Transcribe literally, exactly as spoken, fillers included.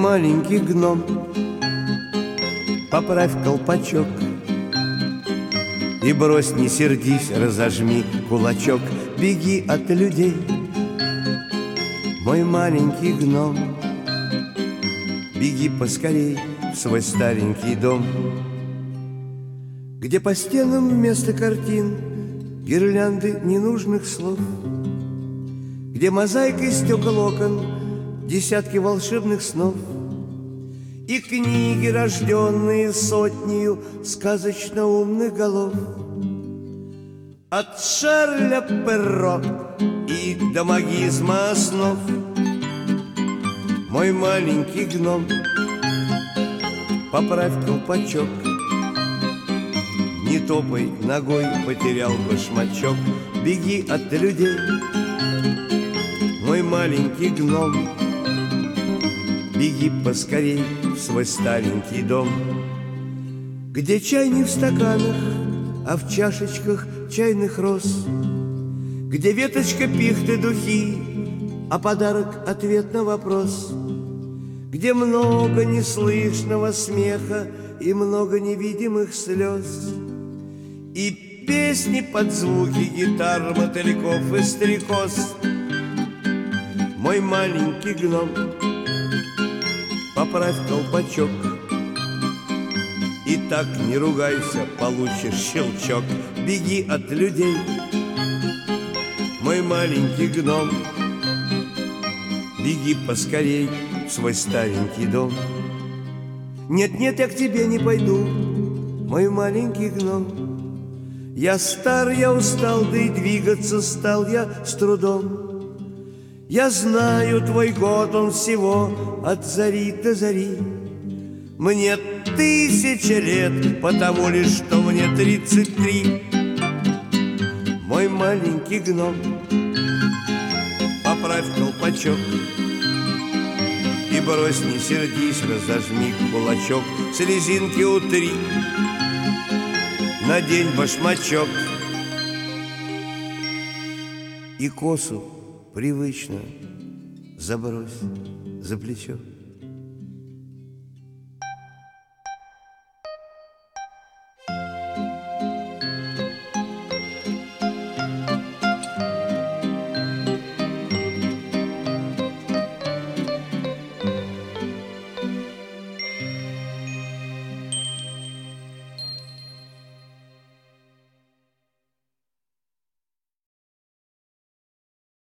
маленький гном, поправь колпачок и брось, не сердись, разожми кулачок. Беги от людей, мой маленький гном, беги поскорей в свой старенький дом, где по стенам вместо картин гирлянды ненужных слов, где мозаикой стекол окон десятки волшебных снов и книги, рожденные сотнею сказочно умных голов. От Шарля Перро и до магизма основ, мой маленький гном, поправь колпачок, не топай ногой, потерял башмачок. Беги от людей, мой маленький гном, беги поскорей в свой старенький дом, где чай не в стаканах, а в чашечках чайных роз, где веточка пихты духи, а подарок — ответ на вопрос, где много неслышного смеха и много невидимых слез, и песни под звуки гитар, мотыльков и стрекоз. Мой маленький гном, поправь колпачок, и так не ругайся, получишь щелчок. Беги от людей, мой маленький гном, беги поскорей в свой старенький дом. Нет-нет, я к тебе не пойду, мой маленький гном, я стар, я устал, да и двигаться стал я с трудом. Я знаю твой год, он всего от зари до зари. Мне тысяча лет, потому лишь что мне тридцать три. Мой маленький гном, поправь колпачок и брось, не сердись, разожми кулачок. Слезинки утри, надень башмачок и косу привычно забрось за плечо.